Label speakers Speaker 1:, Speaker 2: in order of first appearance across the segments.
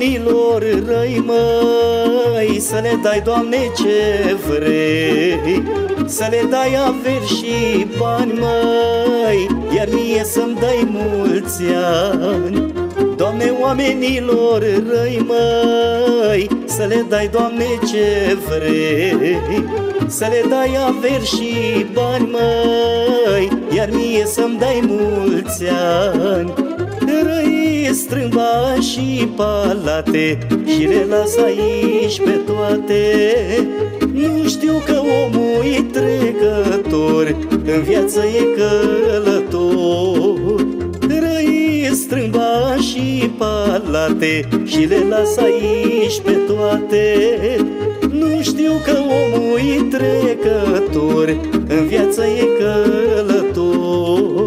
Speaker 1: oamenilor răi, măi, să le dai, Doamne, ce vrei, să le dai averi și bani, măi, iar mie să-mi dai mulți ani. Doamne, oamenilor răi, măi, să le dai, Doamne, ce vrei, să le dai averi și bani, măi, iar mie să-mi dai mulți ani. Răi strâng bani și palate și le las aici pe toate. Nu știu că omul e trecător, în viață e călător. Răi strâng bani și palate și le las aici pe toate. Nu știu că omul e trecător, în viață e călător.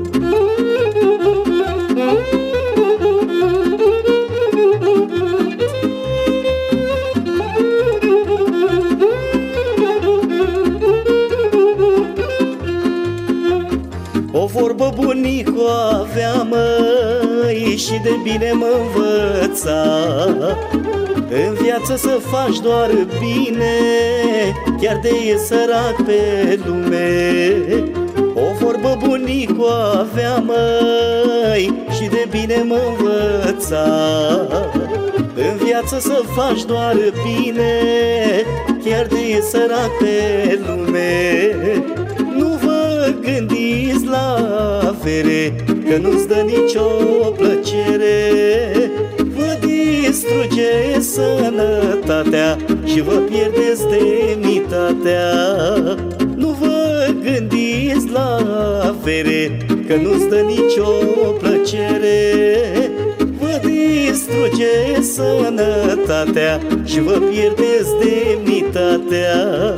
Speaker 1: O vorbă bunicu avea, măi, și de bine mă învăța: în viață să faci doar bine, chiar de e sărac pe lume. O vorbă bunicu avea, măi, și de bine mă învăța: în viață să faci doar bine, chiar de e sărac pe lume. Nu vă gândiți la avere, că nu-ți dă nicio plăcere. Vă distruge sănătatea și vă pierdeți demnitatea. Nu vă gândiți la avere, că nu-ți dă nicio plăcere. Vă distruge sănătatea și vă pierdeți demnitatea.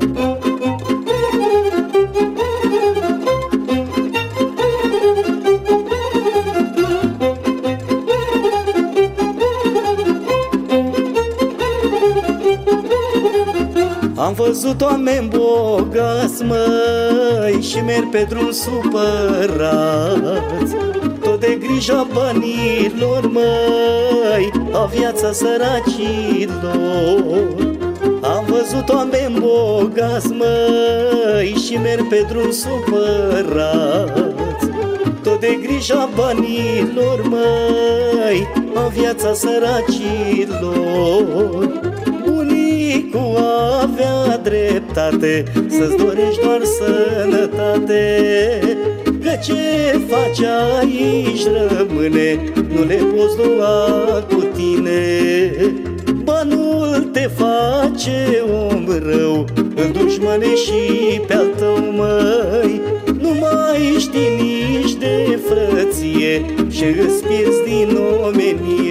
Speaker 1: Am văzut oameni bogați, măi, și merg pe drum supărați, tot de grija banilor, măi, a viața săracilor. Am văzut oameni bogați, măi, și merg pe drum supărați, tot de grija banilor, măi, a viața săracilor. Bunicul avea dreptate să-ți dorești doar sănătate, că ce faci aici rămâne, nu le poți lua cu tine. Banul te face om rău, îl dușmane și pe-al tău, măi. Nu mai știi nici de frăție și îți pierzi din omenie.